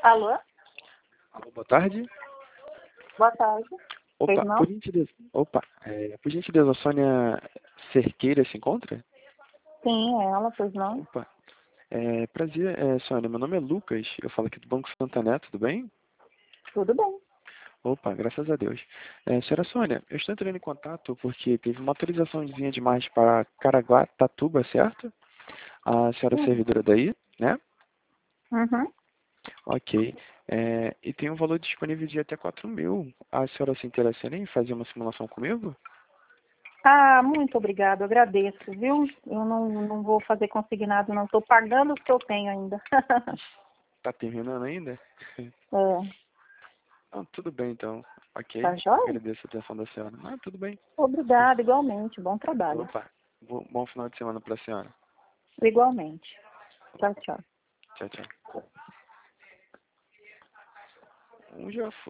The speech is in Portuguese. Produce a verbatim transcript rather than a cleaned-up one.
Alô? Alô, boa tarde. Boa tarde. Pois Opa, não? por gentileza, opa, é, por gentileza, a Sônia Cerqueira se encontra? Sim, é ela, pois não? Opa, é, prazer, é, Sônia, meu nome é Lucas, eu falo aqui do Banco Santander, tudo bem? Tudo bem. Opa, graças a Deus. É, senhora Sônia, eu estou entrando em contato porque teve uma autorizaçãozinha de mais para Caraguatatuba, certo? A senhora é Sim. servidora daí, né? Uhum. Ok. É, e tem um valor disponível de até quatro mil. A senhora se interessa em fazer uma simulação comigo? Ah, muito obrigada, eu agradeço, viu? Eu não, não vou fazer consignado, não. Estou pagando o que eu tenho ainda. Tá terminando ainda? É, Ah, tudo bem então. Ok. tá joia? Agradeço a atenção da senhora. Ah, tudo bem. Obrigada, igualmente. Bom trabalho. Opa. Bo- Bom final de semana para a senhora. Igualmente. Tchau, tchau. Tchau, tchau. Um já foi.